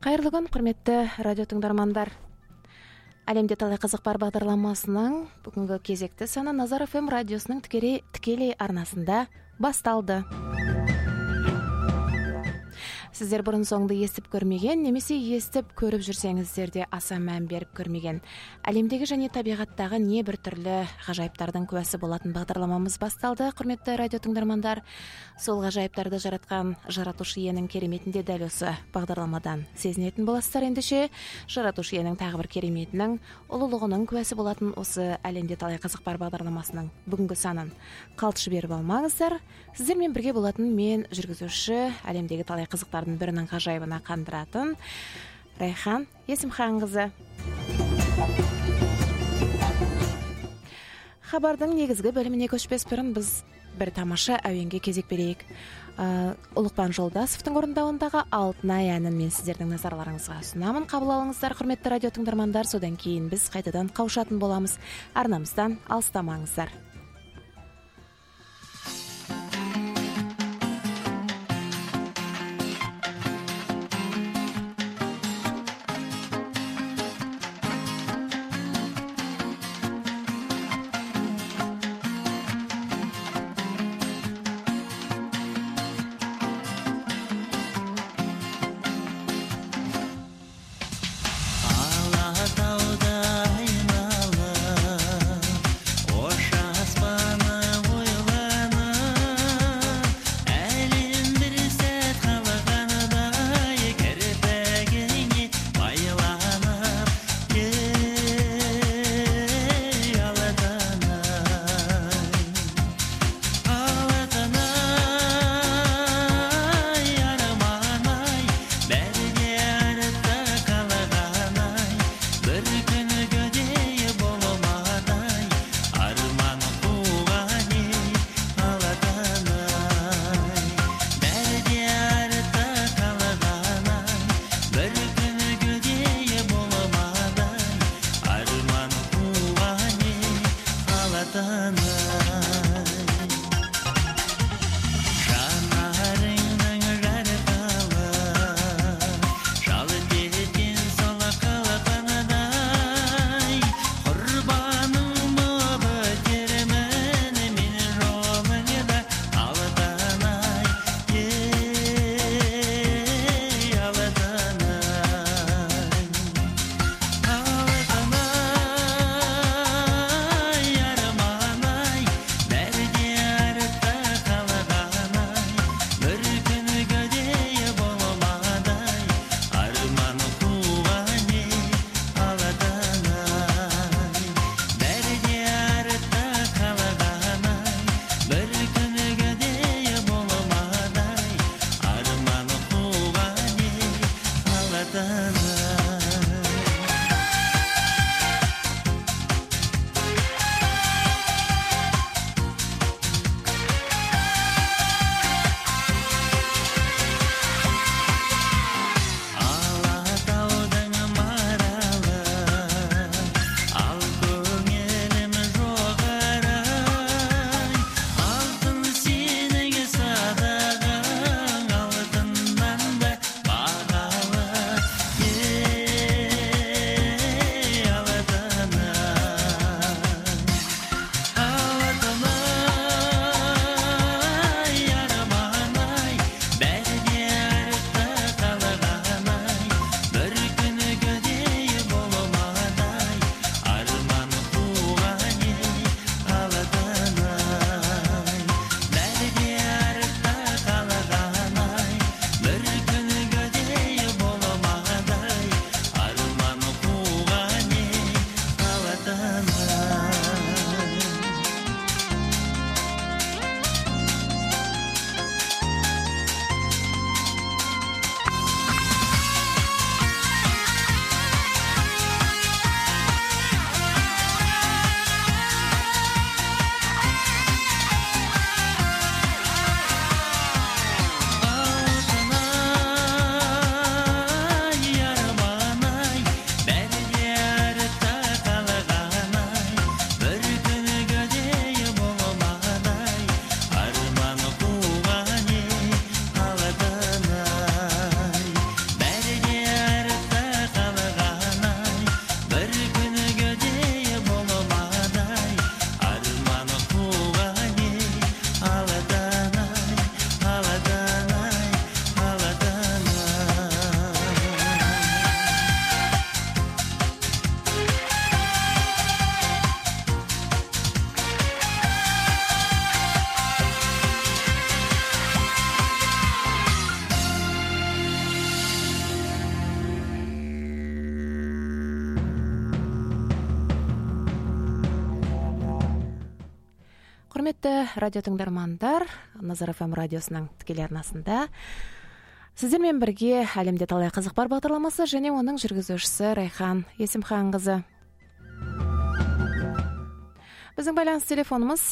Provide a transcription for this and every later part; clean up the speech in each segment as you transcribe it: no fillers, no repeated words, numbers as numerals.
Кайырлы күн, құрметті радио тыңдармандар. Әлемде талай қызық бар бағдарламасының бүгінгі кезекті саны Назар ФМ радиосының тікелей арнасында басталды. Сіздер бұрын соңды естіп көрмеген, немесе естіп көріп жүрсеңіздер де аса мән беріп көрмеген, әлемдегі және табиғаттағы не бір түрлі ғажайыптардың куәсі болатын бағдарламамыз басталды. Құрметті радио тыңдармандар, сол ғажайыптарды жаратқан жаратушы иенің кереметінде дәл осы бағдарламадан сезінетін боласыздар. Ендеше жаратушы иенің тағы бір кереметінің, ұлылығының куәсі болатын осы әлемде талай қызық бар бағдарламасының бүгінгі санын қалт жіберіп алмаңыздар. Сіздермен бірге болатын мен жүргізуші, әлемдегі талай қызықтардың бірінің ғажайыбына қандыратын Райхан Есімханқызы. Хабардың негізгі бөліміне көшпес бұрын біз бір тамаша әуенге кезек берейік. Ұлықпан Жолдасовтың орындауындағы Алтынай әнін мен сіздердің назарларыңызға ұсынамын. Қабыл алыңыздар, құрметті радио тыңдармандар. Содан кейін біз қайтадан қауышатын боламыз. Арнамыздан алыстамаңыздар. Құрметті радио тыңдармандар, Назар ФМ радиосының тікелей арнасында сіздермен бірге әлемде талай қызық бар бағдарламасы және оның жүргізушісі Райхан Есімханқызы. Біздің байланыс телефонымыз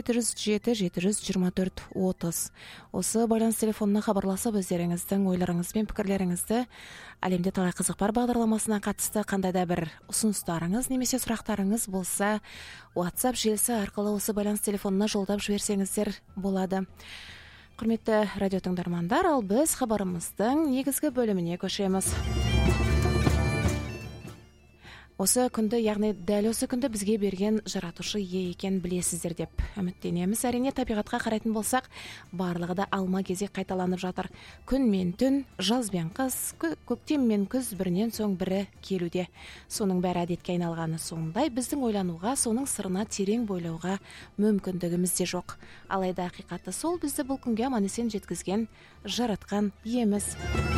8-707-724-30. Осы байланыс телефонына хабарласып, өздеріңіздің ойларыңыз бен пікірлеріңізді әлемде талай қызық бар бағдарламасына қатысты қандай да бір ұсыныстарыңыз немесе сұрақтарыңыз болса, WhatsApp желісі арқылы осы байланыс телефонына жолдап жіберсеңіздер болады. Құрметті радио тыңдармандар, ал біз хабарымыздың негізгі бөліміне көшеміз. Осы күнді, яғни дәл осы күнді бізге берген жаратушы ие екен білесіздер деп үміттенеміз. Әрине табиғатқа қарайтын болсақ, барлығы да алма-кезек қайталанып жатыр. Күн мен түн, жаз бен қыс, көктем мен күз бірінен соң бірі келуде. Соның бәрі әдетке айналғаны сондай, біздің ойлануға, соның сырына терең бойлауға мүмкіндігіміз де жоқ. Алайда ақиқаты сол, бізді бұл күнге аман-есен жеткізген, жаратқан иеміз.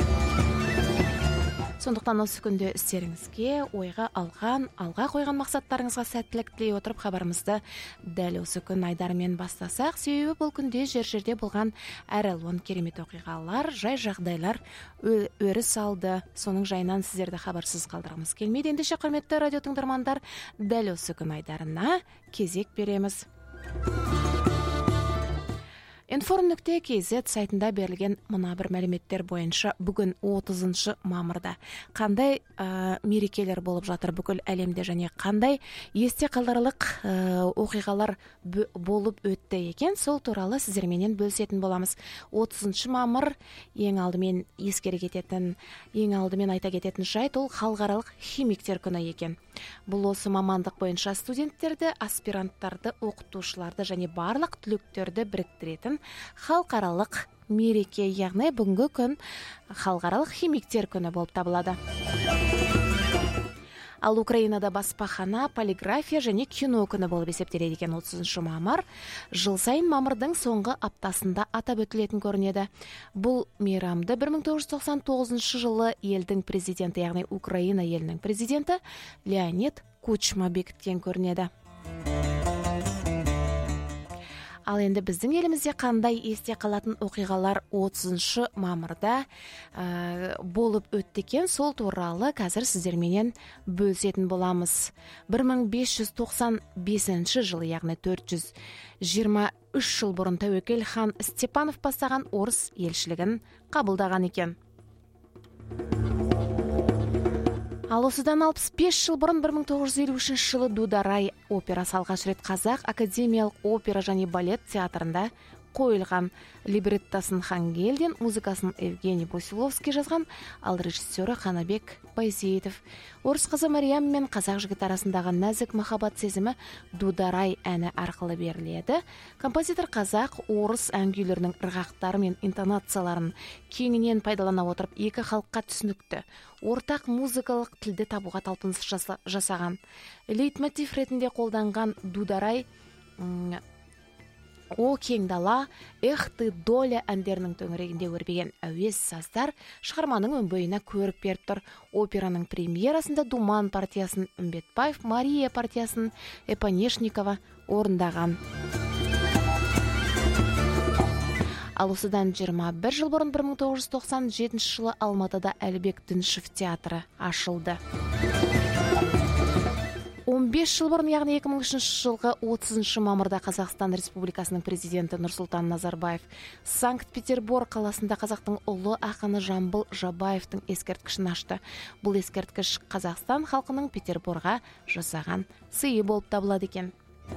Сондықтан осы күнде істеріңізге, ойға алға қойған мақсаттарыңызға сәттілік тілей отырып хабарымызды дәл осы күн айдарымен бастасақ, себебі бұл күнде жер-жерде болған әралуан керемет оқиғалар, жай жағдайлар өріс алды. Соның жайынан сіздерді хабарсыз қалдырғымыз келмейді. Ендеше құрметті радио тыңдармандар, дәл осы күн айдарына кезек береміз. Inform.kz сайтында берілген мына бір мәліметтер бойынша бүгін 30 мамырда қандай мерекелер болып жатыр бүкіл әлемде және қандай есте қаларлық оқиғалар болып өтті екен, сол туралы сіздерменен бөлісетін боламыз. 30 мамыр ең алдымен айта кететін жайт ол халықаралық химиктер күні екен. Бұл осы мамандық бойынша студенттерді, аспиранттарды, оқытушыларды және барлық түлектерді біріктіретін халықаралық мереке, яғни бүгінгі күн халықаралық химиктер күні болып табылады. Ал Украинада баспахана, полиграфия және кино күні болып есептеледі екен 30 мамыр. Жыл сайын мамырдың соңғы аптасында атап өтілетін көрінеді. Бұл мейрамды 1999 жылы елдің президенті, яғни Украина елінің президенті Леонид Кучма бекіткен көрінеді. Ал енді біздің елімізде қандай есте қалатын оқиғалар 30 мамырда болып өтті екен, сол туралы қазір сіздерменен бөлісетін боламыз. 1595 жылы, яғни 423 жыл бұрын тәуекел хан Степанов бастаған орыс елшілігін қабылдаған екен. Ал осыдан 65 жыл бұрын 1953 жылы Дударай операсы алғаш рет қазақ академиялық опера және балет театрында қойылған. Либреттосын Хангелдин, музыкасын Евгений Босиловский жазған, ал режиссері Қанабек Байсейітов. Орыс қызы Мариям мен қазақ жігіт арасындағы нәзік махаббат сезімі Дударай әні арқылы беріледі. Композитор қазақ, орыс ән-күйлерінің ырғақтары мен интонацияларын кеңінен пайдалана отырып, екі халыққа түсінікті, ортақ музыкалық тілді табуға талпыныс жасаған. Лейтмотив ретінде қолданған Дударай О кең дала, Эх ты доля әндерінің төңірегінде өрбеген әуез саздар шығарманың өнбойына көріп беріп тұр. Операның премьерасында Думан партиясын Үмбетбаев, Мария партиясын Эпонешникова орындаған. Ал осыдан 21 жыл бұрын 1997 жылы Алматыда Әлібек Діншев театры ашылды. 15 жыл бұрын, яғни 2003 жылғы 30 мамырда Қазақстан Республикасының президенті Нұрсұлтан Назарбаев Санкт-Петербург қаласында қазақтың ұлы ақыны Жамбыл Жабаевтың ескерткішін ашты. Бұл ескерткіш Қазақстан халқының Петербургға жасаған сыйы болып табылады екен.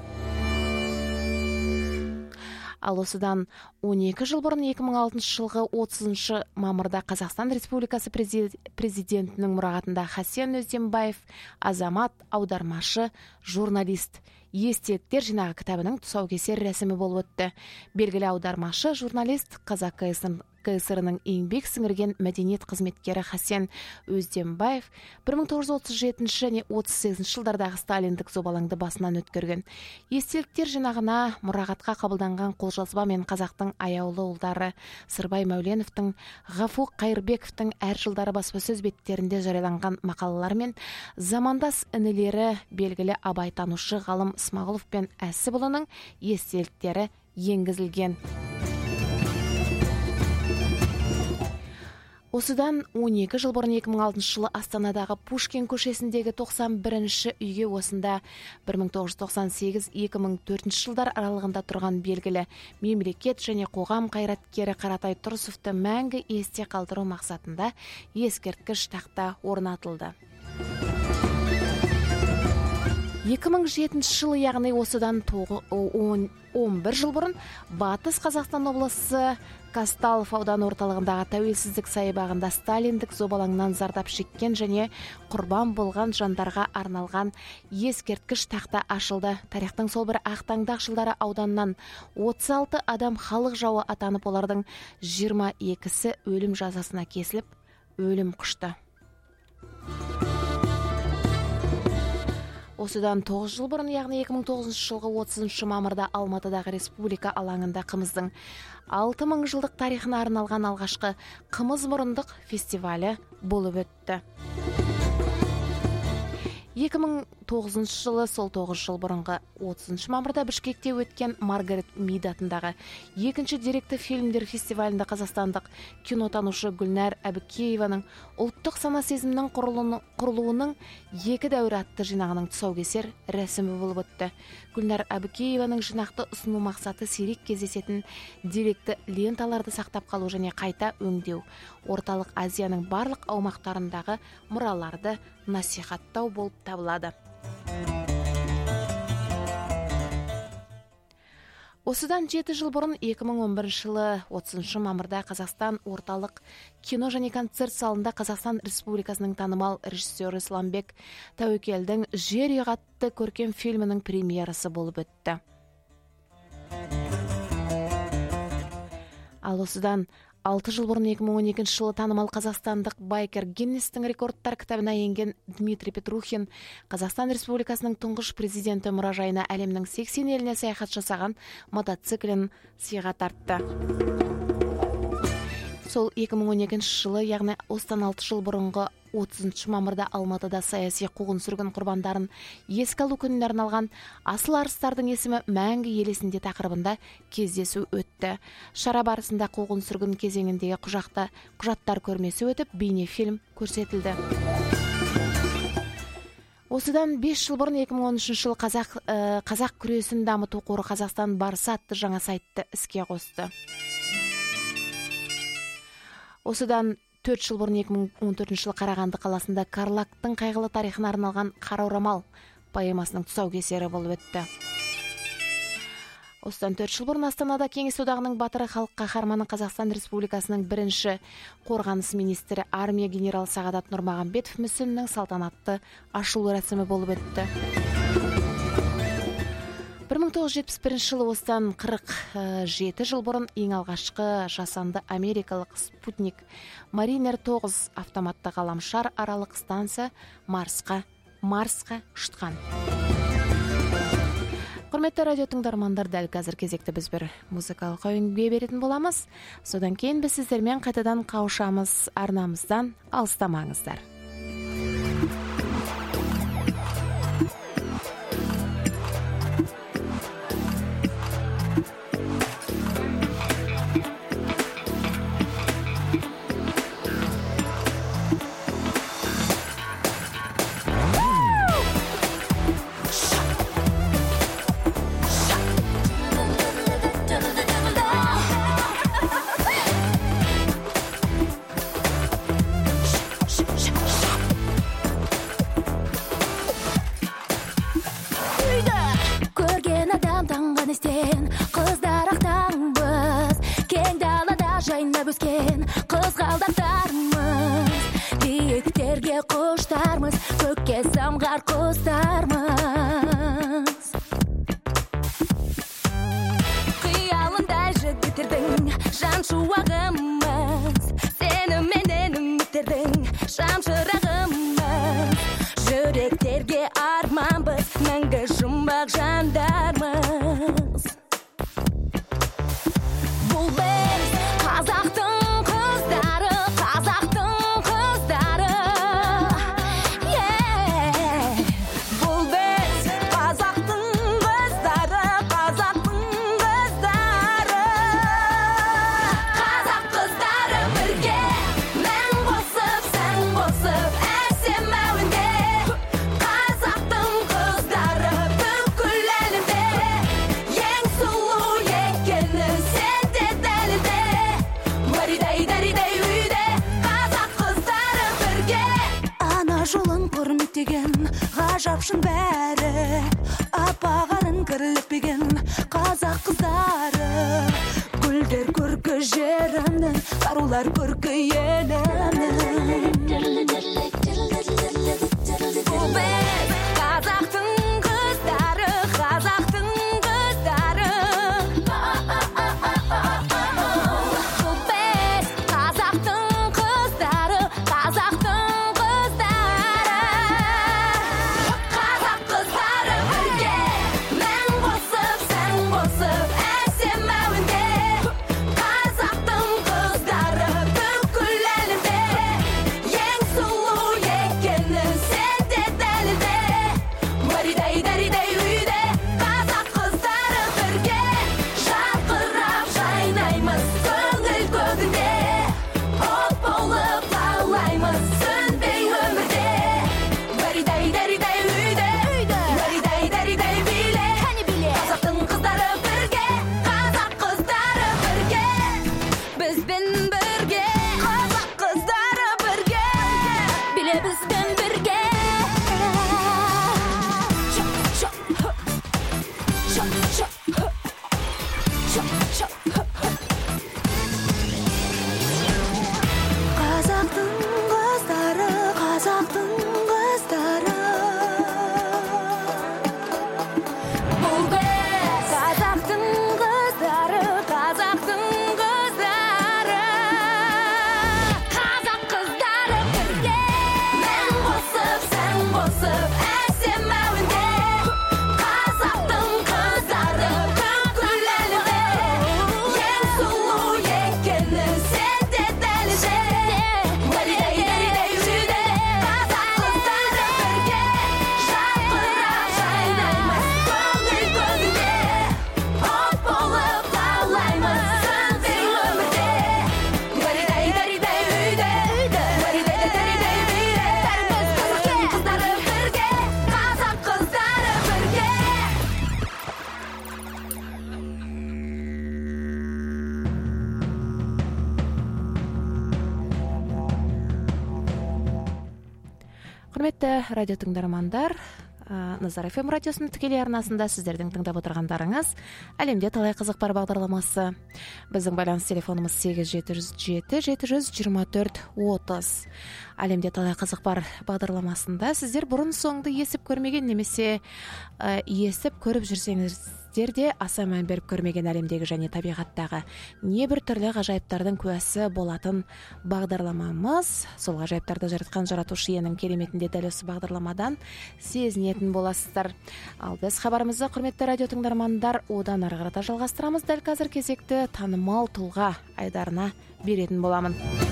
Ал осыдан 12 жыл бұрын 2006 жылғы 30 мамырда Қазақстан Республикасы президентінің мұрағатында Хасен Өзденбаев, азамат, аудармашы, журналист, естеліктер жинағы кітабының тұсаукесер рәсімі болып өтті. Белгілі аудармашы, журналист, Қазақ КСР-ның еңбек сіңірген мәдениет қызметкері Хасен Өзденбаев 1937 және 38 жылдардағы сталиндік зобалаңды басынан өткерген. Естеліктер жинағына мұрағатқа қабылданған қолжазба мен қазақтың аяулы ұлдары Сырбай Мәуленовтың, Ғафу Қайырбековтың әр жылдары баспасөз беттерінде жарияланған мақалалар мен замандас інілері белгілі абайтанушы ғалым Смағұлов пен Әсіпұлының естеліктері енгізілген. Осыдан 12 жыл бұрын 2006 жылы Астанадағы Пушкин көшесіндегі 91-ші үйге осында 1998-2004 жылдар аралығында тұрған белгілі мемлекет және қоғам қайраткері Қаратай Тұрсовты мәңгі есте қалдыру мақсатында ескерткіш тақта орнатылды. 2007 жылы, яғни осыдан 11 жыл бұрын Батыс Қазақстан облысы Казталов ауданы орталығындағы Тәуелсіздік саябағында сталиндік зобалаңнан зардап шеккен және құрбан болған жандарға арналған ескерткіш тақта ашылды. Тарихтың сол бір ақтаңдақ жылдары ауданнан 36 адам халық жауы атанып, олардың 22-сі өлім жазасына кесіліп, өлім құшты. Осыдан 9 жыл бұрын, яғни 2009 жылғы 30 мамырда Алматыдағы республика алаңында қымыздың 6000 жылдық тарихына арналған алғашқы қымыз мұрындық фестивалі болып өтті. 2009 жылы, сол 9 жыл бұрынғы 30 мамырда Бішкекте өткен Маргарет Мид атындағы екінші деректі фильмдер фестивалінде қазақстандық кинотанушы Гүлнәр Әбікееваның ұлттық сана сезімнің құрылуының екі дәуірі атты жинағының тұсаукесер рәсімі болып өтті. Гүлнәр Әбікееваның жинақты ұсыну мақсаты сирек кездесетін деректі ленталарды сақтап қалу және қайта өңдеу, Орталық Азияның барлық аумақтарындағы мұраларды насихаттау болып табылады. Осыдан 7 жыл бұрын 2011 жылы 30 мамырда Қазақстан орталық кино және концерт залында Қазақстан Республикасының танымал режиссері Исламбек Тәуекелдің «Жер үй» атты көркем фильмінің премьерасы болып өтті. Ал осыдан 6 жыл бұрын 2012 жылы танымал қазақстандық байкер Гиннестің рекордтар кітабына енген Дмитрий Петрухин Қазақстан Республикасының тұңғыш президенті мұражайына әлемнің 80 еліне саяхат жасаған мотоциклін сыйға тартты. Сол 2012 жылы, яғни осыдан 6 жыл бұрынғы 30 мамырда Алматыда саяси қуғын-сүргін құрбандарын еске алу күніне арналған асыл арыстардың есімі мәңгі ел есінде тақырыбында кездесу өтті. Шара барысында қуғын-сүргін кезеңіндегі құжаттар көрмесі өтіп, бейнефильм көрсетілді. Осыдан 5 жыл бұрын 2013 жылы қазақ күресін дамыту қоры Қазақстан барысы атты жаңа сайтты іске қосты. Осыдан 4 жыл бұрын 2014 жылы Қарағанды қаласында Карлактың қайғылы тарихына арналған «Қара орамал» поэмасының тұсаукесері болып өтті. Осыдан 4 жыл бұрын Астанада Кеңес одағының батыры, халық қаһарманы Қазақстан Республикасының бірінші қорғаныс министрі армия генералы Сағадат Нұрмағамбетов мүсінінің салтанатты ашылу рәсімі болып өтті. 1971 жылы, осыдан 47 жыл бұрын ең алғашқы жасанды америкалық спутник Маринер 9 автоматты ғаламшар аралық станция Марсқа ұшқан. Құрметті радио тыңдармандар, дәл қазір кезекті біз бір музыкалық әуенге беретін боламыз. Содан кейін біз сіздермен қайтадан қауышамыз. Арнамыздан алыстамаңыздар. Қыздар ақтаңбыз, кең далада жайнап өскен қызғалдақтармыз, биіктерге құштармыз, көкке самғар құстармыз. Қиялындай жігіттердің жан шуағымыз, ақ жандармыз. Бұл біз қазақтың қыздары, қазақтың қыздары. Бұл біз қазақтың қыздары, қазақтың қыздары. Қазақ қыздары бірге, мән қосып, сән қосып, әсем әуенде. Қазақтың қыздары бүкіл әлемде, ең сұлу екенін сен де дәлелде. Маридай-даридай үйде, қазақ қыздары бірге. Ана жолын құрметтеген ғажап шын бәрі, апағарын кірлікпеген қазақ қыздары. Гүлдер көркі жерімнің, қарулар көркі елімнің. Бұл біз қазақтың қыздары, қазақтың қыздары. Бұл біз қазақтың қыздары, қазақтың қыздары. Қазақ қыздары бірге, мән қосып, сән қосып, әсем әуенде. Қазақтың қыздары бүкіл әлемде, ең сұлу екенін сен де дәлелде. Маридай-даридай үйде, қазақ қыздары бірге. Жарқырап жайнаймыз көңіл көгінде, от болып лаулаймыз сөнбей өмірде. Маридай-даридай үйде, маридай-даридай биле. Қазақтың қыздары бірге, қазақ қыздары бірге. Бізбен бірге, қазақ қыздары бірге. Биле бізбен бірге. Қазақтың қыздары, қазақтың қыздары. Бұл біз қазақтың қыздары, қазақтың қыздары. Қазақ қыздары бірге, мән қосып, сән қосып, әсем әуенде. Қазақтың қыздары бүкіл әлемде, ең сұлу екенін сен де дәлелде. Маридай-даридай үйде, қазақ қыздары бірге. Жарқырап жайнаймыз көңіл көгінде, от болып лаулаймыз сөнбей өмірде. Маридай-даридай үйде, маридай-даридай биле. Қазақтың қыздары бірге, қазақ қыздары бірге. Құрметті радио тыңдармандар, Назар ФМ радиосының тікелей арнасында сіздердің тыңдап отырғандарыңыз әлемде талай қызық бар бағдарламасы. Біздің байланыс телефонымыз 8707-724-30. Әлемде талай қызық бар бағдарламасында сіздер бұрын соңды естіп көрмеген немесе естіп көріп жүрсеңіздер де аса мән беріп көрмеген әлемдегі және табиғаттағы небір түрлі ғажайыптардың куәсі болатын бағдарламамыз. Сол ғажайыптарды жаратқан жаратушы иенің кереметінде дәл осы бағдарламадан сезінетін боласыздар. Ал біз хабарымызды, құрметті радио тыңдармандар, одан ары қарата жалғастырамыз. Дәл қазір кезекті танымал тұлға айдарына беретін боламын.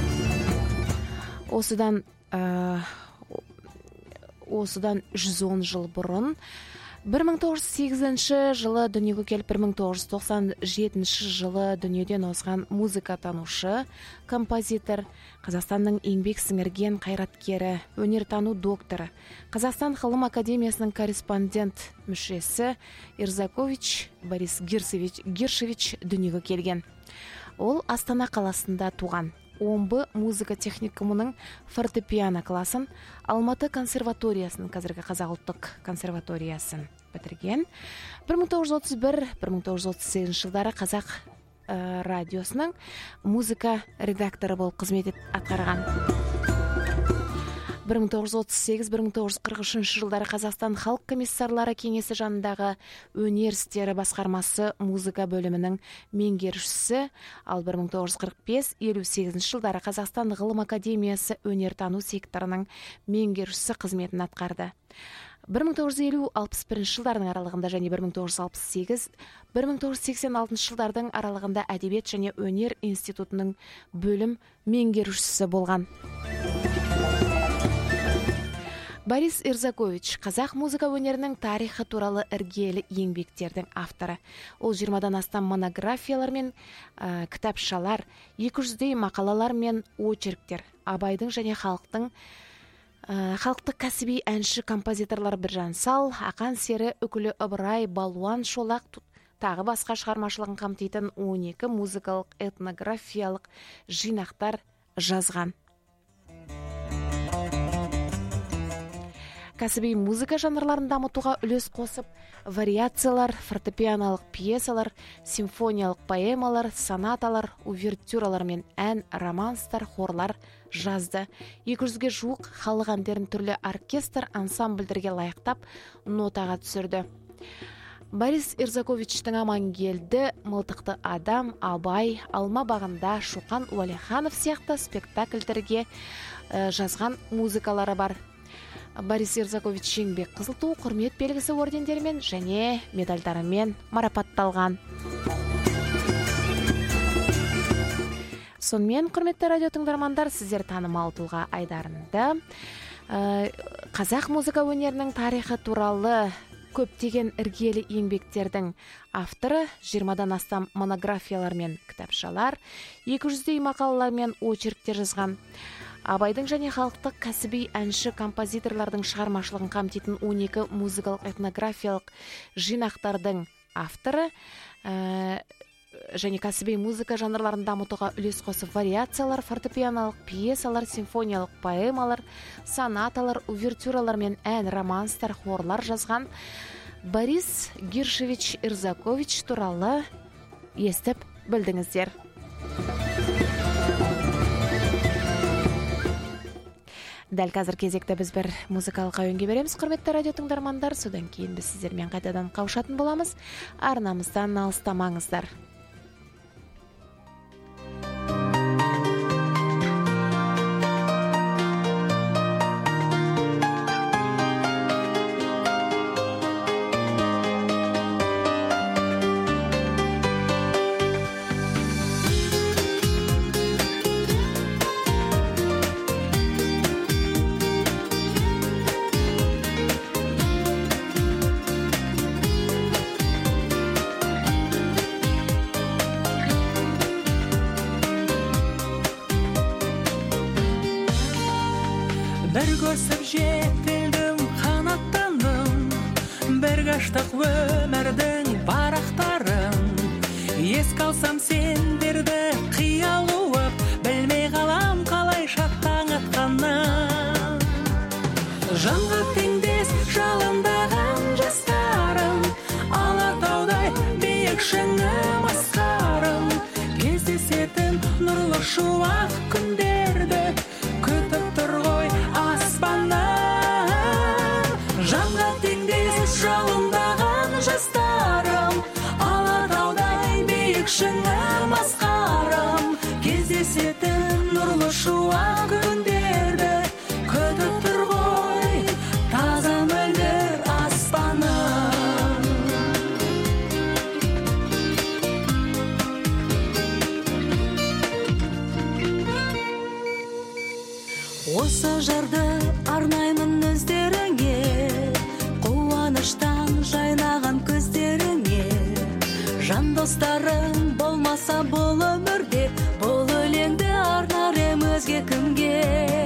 Осыдан 110 жыл бұрын 1908 жылы дүниеге келіп 1997 жылы дүниеден озған музыкатанушы, композитор, Қазақстанның еңбек сіңірген қайраткері, өнертану докторы, Қазақстан ғылым академиясының корреспондент мүшесі Ирзакович Борис Гиршевич дүниеге келген. Ол Астана қаласында туған. Омбы музыка техникумының фортепиано класын, Алматы консерваториясын, қазіргі Қазақ ұлттық консерваториясын бітірген. 1931-1938 жылдары Қазақ радиосының музыка редакторы болып қызмет атқарған. 1938-1943 жылдары Қазақстан халық комиссарлары кеңесі жанындағы өнер істері басқармасы музыка бөлімінің меңгерушісі, ал 1945-58 жылдары Қазақстан ғылым академиясы өнертану секторының меңгерушісі қызметін атқарды. 1950-61 жылдардың аралығында және 1968-1986 жылдардың аралығында әдебиет және өнер институтының бөлім меңгерушісі болған. Борис Ирзакович қазақ музыка өнерінің тарихы туралы іргелі еңбектердің авторы. Ол 20-дан астам монографиялар мен кітапшалар, 200-дей мақалалар мен очерктер, Абайдың және халықтық кәсіби әнші композиторлар Біржан Сал, Ақан Сері, Үкілі Ыбырай, Балуан Шолақ тағы басқа шығармашылығын қамтитын 12 музыкалық этнографиялық жинақтар жазған. Кәсіби музыка жанрларын дамытуға үлес қосып, вариациялар, фортепианалық пьесалар, симфониялық поэмалар, сонаталар, увертюралар мен ән, романстар, хорлар жазды. 200-ге жуық халық әндерін түрлі оркестр, ансамбльдерге лайықтап, нотаға түсірді. Борис Ирзаковичтің Амангелді, Мылтықты адам, Абай, Алма бағында, Шоқан Уәлиханов сияқты спектакльдерге жазған музыкалары бар. Борис Ирзакович еңбек қызыл ту, құрмет белгісі ордендерімен және медальдарымен марапатталған. Сонымен, құрметті радио тыңдармандар, сіздер танымал тұлға Айдарында қазақ музыка өнерінің тарихы туралы көптеген іргелі еңбектердің авторы, 20-дан астам монографиялар мен кітапшалар, 200-дей мақалалар мен очерктер жазған. Абайдың және халықтық кәсіби әнші композиторлардың шығармашылығын қамтитын 12 музыкалық этнографиялық жинақтардың авторы және кәсіби музыка жанрларын дамытуға үлес қосып вариациялар, фортепианалық пьесалар, симфониялық поэмалар, сонаталар, увертюралар мен ән, романстар, хорлар жазған Борис Гиршевич Ирзакович туралы естіп білдіңіздер. Дәл қазір кезекті біз бір музыкалық әуенге береміз, құрметті радио тыңдармандар. Содан кейін біз сіздермен қайтадан қауышатын боламыз. Арнамыздан алыстамаңыздар. Бір көсіп жетілдім, қанаттандым, бір қаштық өмірдің парақтарын. Еске алсам сендерді қиял қуып, білмей қалам қалай шаттаң атқанын. Жанға теңдес жалындаған жастарым, Алатаудай биік шыңым асқарым. Кездесетін нұрлы шуақ күндерді күтіп тұр ғой аспаннан. Жанға теңдес жалындаған жастарым, Алатаудай биік шыңым асқарым. Кездесетін нұрлы шуақ күндерді күтіп тұр ғой таза мөлдір аспаным. Осы жарды арнаймын өздеріңе, қуаныштан жайнаған көздеріңе. Жан достарың болмаса бұл өмірде, бұл өлеңді арнар ем өзге кімге.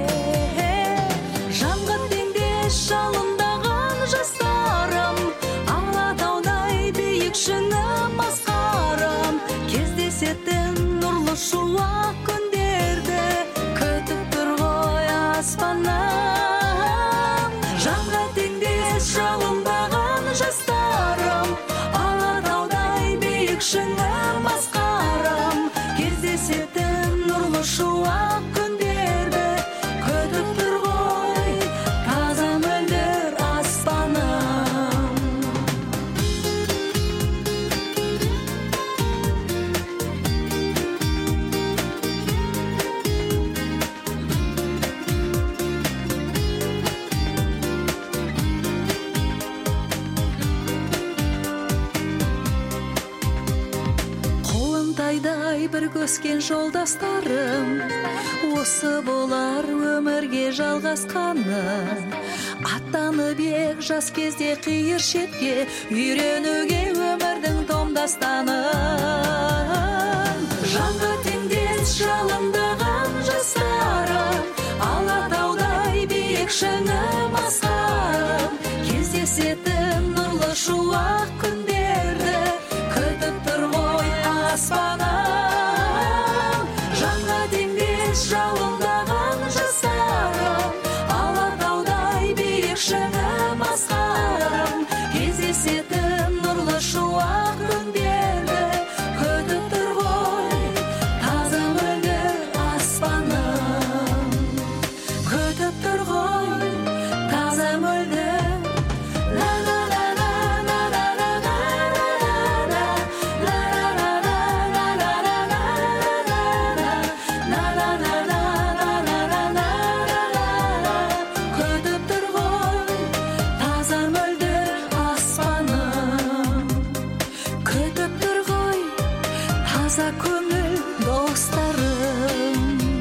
Жанға теңдес жалындаған жастарым, Алатаудай биік шыңым асқарым. Кездесетін нұрлы шуақ күндерді күтіп тұр ғой аспаннан. Жанға теңдес жалындаған жастарым, Алатаудай биік шыңым асқарым. Кездесетін нұрлы шуақ күндерді күтіп тұр ғой таза мөлдір аспаным. айдай бір көскен жолдастарым, осы болар өмірге жалғасқаны. Аттанып ек жас кезде қиыр шетке, үйренуге өмірдің томдастанын. Жанға теңдес жалындаған жастарым, Алатаудай биік шыңым асқарым. Кездесетін нұрлы шуақ күндерді күтіп тұр ғой аспаным. Жанға теңдес жалындаған жастарым, Алатаудай биік шыңым асқарым. Кездесетін нұрлы шуақ күндерді күтіп тұр ғой таза мөлдір аспаным. Күтіп тұр ғой таза мөлдір. Күтіп тұр ғой таза мөлдір аспаным. Күтіп тұр ғой таза көңіл достарым.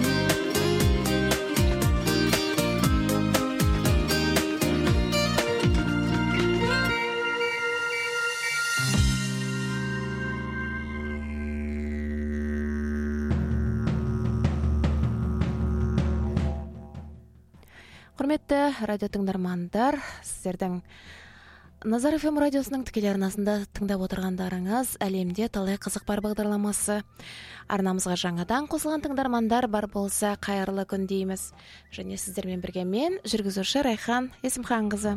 Құрметті радио тыңдармандар, сіздердің Назар ФМ радиосының тікелей арнасында тыңдап отырғандарыңыз әлемде талай қызық бар бағдарламасы. Арнамызға жаңадан қосылған тыңдармандар бар болса, қайырлы күн дейміз. Және сіздермен бірге мен, жүргізуші Райхан Есімханқызы.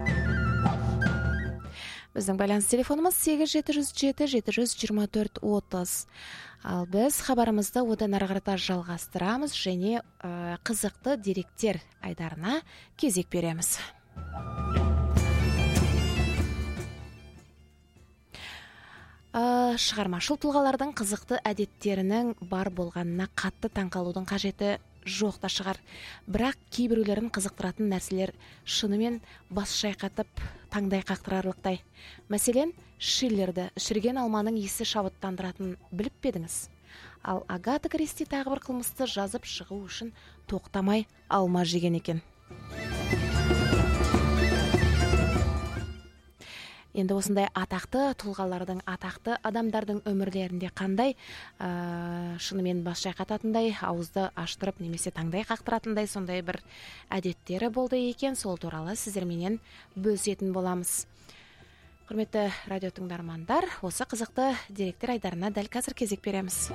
Біздің байланыс телефонымыз 8707-724-30. Ал біз хабарымызды одан ары қарата жалғастырамыз және қызықты деректер айдарына кезек береміз. Шығармашыл тұлғалардың қызықты әдеттерінің бар болғанына қатты таңқалудың қажеті жоқ та шығар. Бірақ кейбіреулерін қызықтыратын нәрселер шынымен бас шайқатып таңдай қақтырарлықтай. Мәселен, Шиллерді шіріген алманың иісі шабыттандыратын біліп педіңіз. Ал Агата Кристи тағы бір қылмысты жазып шығу үшін тоқтамай алма жеген екен. Енді осындай атақты тұлғалардың, атақты адамдардың өмірлерінде қандай шынымен бас шайқататындай, ауызды аштырып немесе таңдай қақтыратындай сондай бір әдеттері болды екен. Сол туралы сіздерменен бөлісетін боламыз. Құрметті радио тыңдармандар, осы қызықты деректер айдарына дәл қазір кезек береміз.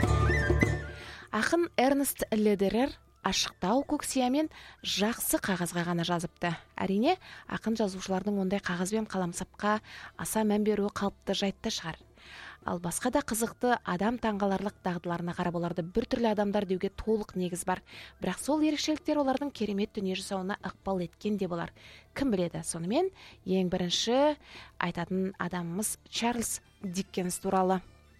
Ақын Эрнест Ледерер ашықтау көксиямен жақсы қағазға ғана жазыпты. Әрине, ақын жазушылардың ондай қағаз бен қаламсапқа аса мән беруі қалыпты жайтты шығар. Ал басқа да қызықты адам таңғаларлық дағдыларына қарап оларды біртүрлі адамдар деуге толық негіз бар. Бірақ сол ерекшеліктер олардың керемет дүние жасауына ықпал еткен де болар. Кім біледі? Сонымен ең бірінші айтатын адамымыз Чарльз Диккенс туралы.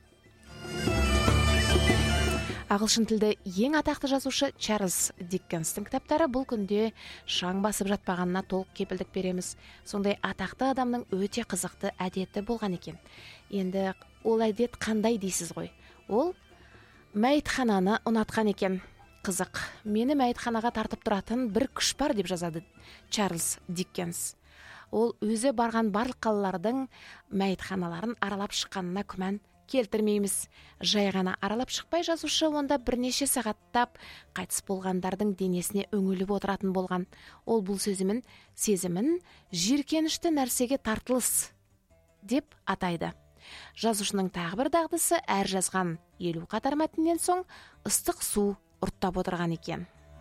Ағылшын тілді ең атақты жазушы Чарльз Диккенстің кітаптары бұл күнде шаң басып жатпағанына толық кепілдік береміз. Сондай атақты адамның өте қызықты әдеті болған екен. Енді ол әдет қандай дейсіз ғой? Ол мәйітхананы ұнатқан екен. Қызық, мені мәйітханаға тартып тұратын бір күш бар деп жазады Чарльз Диккенс. Ол өзі барған барлық қалалардың мәйітханаларын аралап шыққанына күмән келтірмейміз. Жай ғана аралап шықпай жазушы онда бірнеше сағаттап қайтыс болғандардың денесіне үңіліп отыратын болған. Ол бұл сезімін жиіркенішті нәрсеге тартылыс деп атайды. Жазушының тағы бір дағдысы әр жазған 50 қатар мәтіннен соң ыстық су ұрттап отырған екен.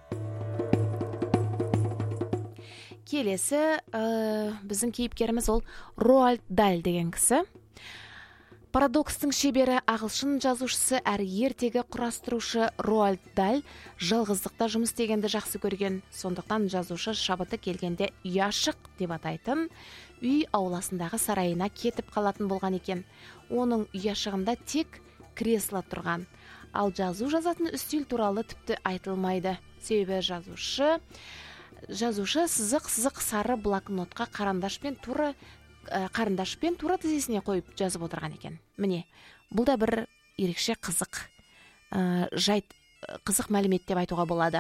Келесі біздің кейіпкеріміз ол Роальд Даль деген кісі. Парадокстың шебері ағылшын жазушысы әрі ертегі құрастырушы Роальд Даль жалғыздықта жұмыс істегенді жақсы көрген. Сондықтан жазушы шабыты келгенде ұяшық деп атайтын үй ауласындағы сарайына кетіп қалатын болған екен. Оның ұяшығында тек кресло тұрған. Ал жазатын үстел туралы тіпті айтылмайды. Себебі жазушы сызық сары блокнотқа қарындашпен тура тізесіне қойып жазып отырған екен. Міне, бұл да бір ерекше қызық жайт, қызық мәлімет деп айтуға болады.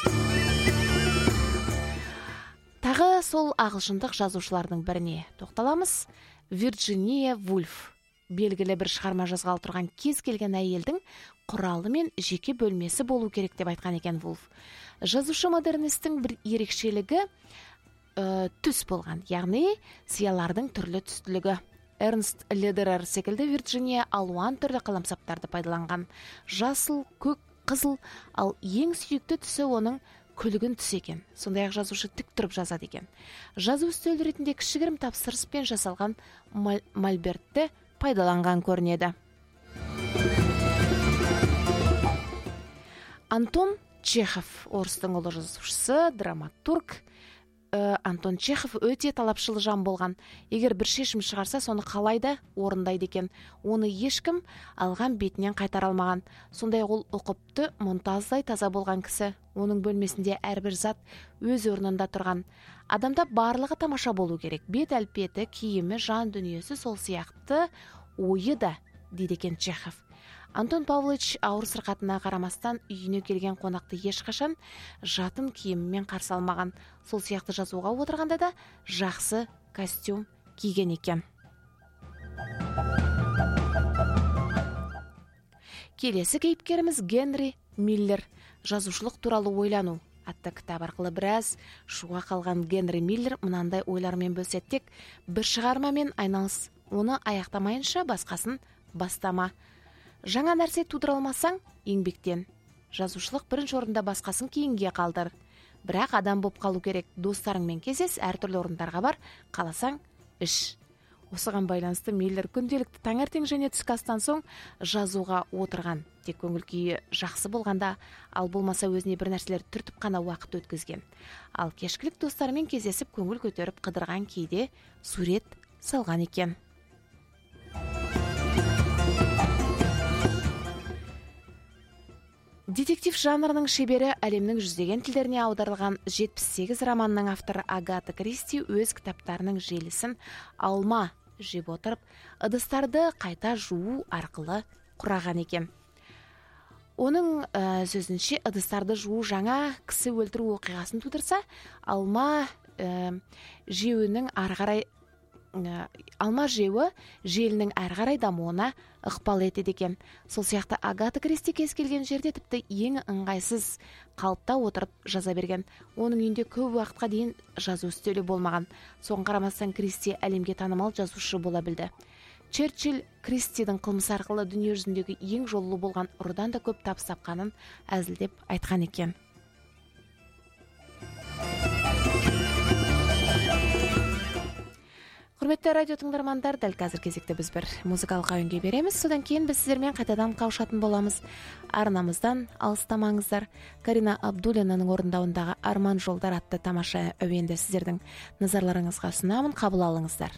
Тағы сол ағылшындық жазушылардың біріне тоқталамыз. Вирджиния Вульф. Белгілі бір шығарма жазғалы тұрған кез келген әйелдің құралы мен жеке бөлмесі болу керек деп айтқан екен Вульф. Жазушы модернистің бір ерекшелігі түс болған, яғни сиялардың түрлі түстілігі. Эрнст Ледерер секілді Вирджиния алуан түрлі қаламсаптарды пайдаланған. Жасыл, көк, қызыл, ал ең сүйікті түсі оның күлгін түс екен. Сондай-ақ жазушы тік тұрып жазады екен. Жазу үстел ретінде кішігірім тапсырыспен жасалған мольбертті пайдаланған көрінеді. Антон Чехов, орыстың ұлы жазушысы, драматург. Антон Чехов өте талапшыл жан болған. Егер бір шешім шығарса, соны қалайда орындайды екен. Оны ешкім алған бетінен қайтара алмаған. Сондай ол ұқыпты, мұнтаздай таза болған кісі. Оның бөлмесінде әрбір зат өз орнында тұрған. Адамда барлығы тамаша болу керек. Бет әлпеті, киімі, жан дүниесі сол сияқты, ойы да, дейді екен Чехов. Антон Павлович ауыр сырқатына қарамастан үйіне келген қонақты ешқашан жатын киімімен қарсы алмаған. Сол сияқты жазуға отырғанда да жақсы костюм киген екен. Келесі кейіпкеріміз Генри Миллер. Жазушылық туралы ойлану атты кітап арқылы біраз шуға қалған Генри Миллер мынандай ойлармен бөлсек, бір шығармамен айналыс, оны аяқтамайынша басқасын бастама. Жаңа нәрсе тудыра алмасаң, еңбектен. Жазушылық бірінші орында, басқасын кейінге қалдыр. Бірақ адам боп қалу керек. Достарыңмен кездес, әртүрлі орындарға бар, қаласаң іш. Осыған байланысты Миллер күнделікті таңертең және түскі астан соң жазуға отырған. Тек көңіл күйі жақсы болғанда, ал болмаса өзіне бір нәрселер түртіп қана уақыт өткізген. Ал кешкілік достарымен кездесіп көңіл көтеріп қыдырған кейде сурет салған екен. Детектив жанрының шебері, әлемнің жүздеген тілдеріне аударылған 78 романның авторы Агата Кристи өз кітаптарының желісін алма жеп отырып, ыдыстарды қайта жуу арқылы құраған екен. Оның сөзінше, ыдыстарды жуу жаңа кісі өлтіру оқиғасын тудырса, алма жеуінің желінің әрғарай дамуына ықпал етеді екен. Сол сияқты Агата Кристи кез келген жерде тіпті ең ыңғайсыз қалыпта отырып жаза берген. Оның үйінде көп уақытқа дейін жазу үстелі болмаған. Соған қарамастан Кристи әлемге танымал жазушы бола білді. Черчилль Кристидің қылмыс арқылы дүние жүзіндегі ең жоллы болған ұрыдан да көп табыс тапқанын әзілдеп айтқан екен. Құрметті радио тыңдармандар, дәл қазір кезекті біз бір музыкалық әуенге береміз. Содан кейін біз сіздермен қайтадан қауышатын боламыз. Арнамыздан алыстамаңыздар. Карина Абдуллинаның орындауындағы Арман жолдар атты тамаша әуенді сіздердің назарларыңызға ұсынамын, қабыл алыңыздар.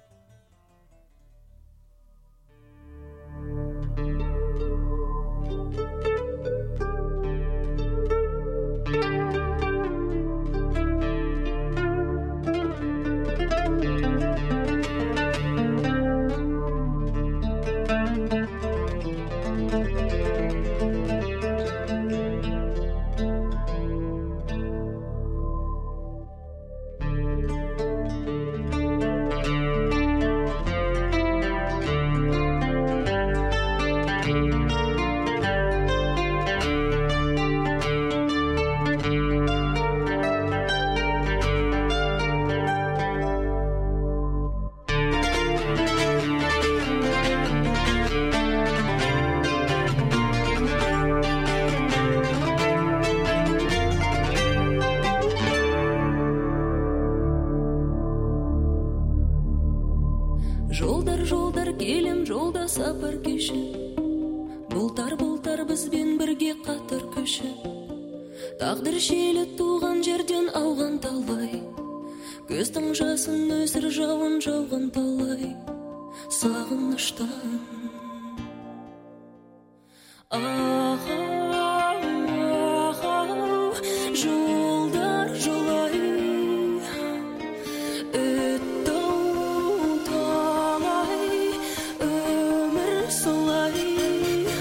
Жолдар келем жолда сапар кеші, бұлтар бізбен бірге қатар көші. Тағдыр желі туған жерден ауған талай, көздің жасын өсір жауын жауған талай сағыныштан. Жолдар жолай өтті талай, өмір солай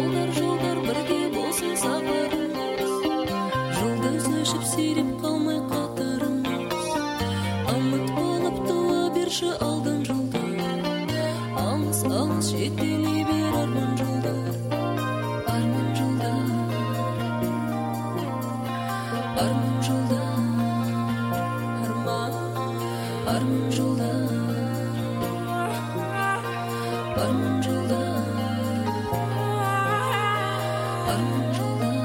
жолдар бірге болсын сапарымыз, жұлдыз өшіп сүйреп қалмай қатарымыз, үміт болып туа берші алдын жолдар, алыс жетелей бер арман жолдар, арман жолдар, арман жолдар, арман жолдар, арман жолдар, арман жолдар,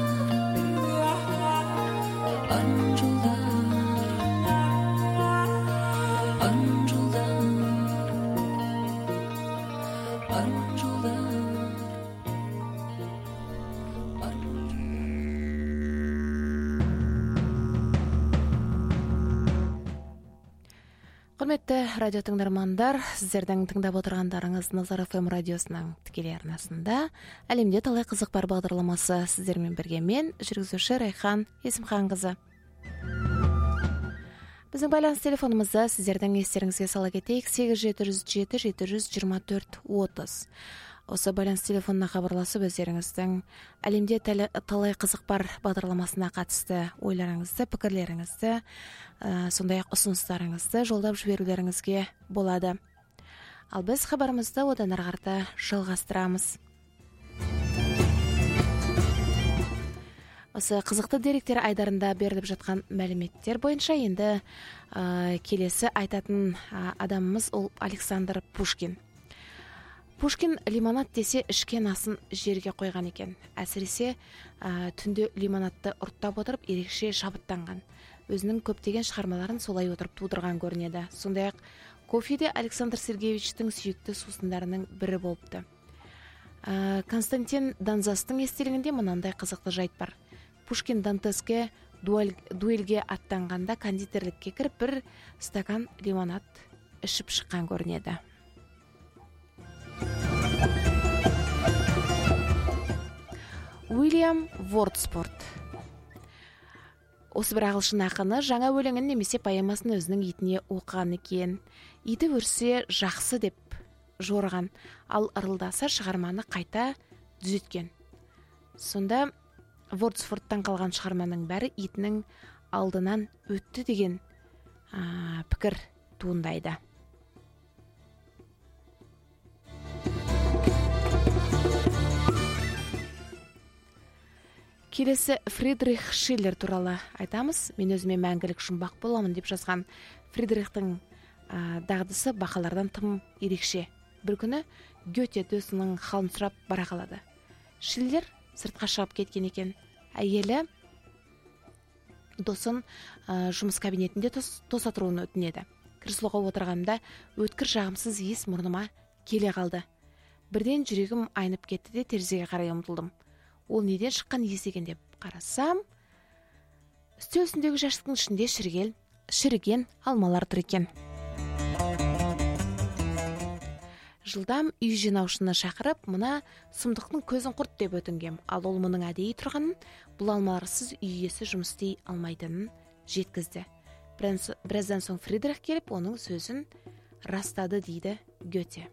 арман жолдар, арман жолдар, арман жолдар. Құрметті радио тыңдармандар, сіздердің тыңдап отырғандарыңыз Назар ФМ радиосының тікелей арнасында әлемде талай қызық бар бағдарламасы. Сіздермен бірге мен, жүргізуші Райхан Есімханқызы. Біздің байланыс телефонымызды сіздердің естеріңізге сала кетейік: 807-724-30. Осы байланыс телефонына хабарласып, өздеріңіздің әлемде талай қызық бар бағдарламасына қатысты ойларыңызды, пікірлеріңізді, сондай-ақ ұсыныстарыңызды жолдап жіберулеріңізге болады. Ал біз хабарымызды одан ары қарата жалғастырамыз. Осы қызықты деректер айдарында беріліп жатқан мәліметтер бойынша енді келесі айтатын адамымыз ол Александр Пушкин. Пушкин лимонад десе ішкен асын жерге қойған екен. Әсіресе түнде лимонадты ұрттап отырып ерекше шабыттанған. Өзінің көптеген шығармаларын солай отырып тудырған көрінеді. Сондай-ақ кофеде Александр Сергеевичтің сүйікті сусындарының бірі болыпты. Константин Данзастың естелігінде мынандай қызықты жайт бар. Пушкин Дантеске дуэльге аттанғанда кондитерлікке кіріп бір стакан лимонад ішіп шыққан көрінеді. Уильям Вордсворт. Осы бір ағылшын ақыны жаңа өлеңін немесе поэмасын өзінің итіне оқыған екен. Иті өрсе жақсы деп жорған, ал ырылдаса шығарманы қайта түзеткен. Сонда Вордсворттан қалған шығарманың бәрі итінің алдынан өтті деген пікір туындайды. Келесі Фридрих Шиллер туралы айтамыз. Мен өзіме мәңгілік жұмбақ боламын деп жазған Фридрихтің дағдысы бақалардан тым ерекше. Бір күні Гете досының халын сұрап бара қалады. Шиллер сыртқа шығып кеткен екен. Әйелі досын жұмыс кабинетінде тоса тұруын өтінеді. Креслоға отырғанымда өткір жағымсыз иіс мұрныма келе қалды. Бірден жүрегім айнып кетті де терезеге қарай ұмтылдым. Ол неден шыққан иіс екен деп қарасам, үстел үстіндегі жәшіктің ішінде шіріген алмалар тұр екен. Жылдам үй жинаушыны шақырып, мұна сұмдықтың көзін құрт деп өтінгем. Ал ол мұның әдейі тұрғанын, бұл алмаларсыз үй иесі жұмыс істей алмайтынын жеткізді. Біраздан соң Фридрих келіп, оның сөзін растады дейді Гете.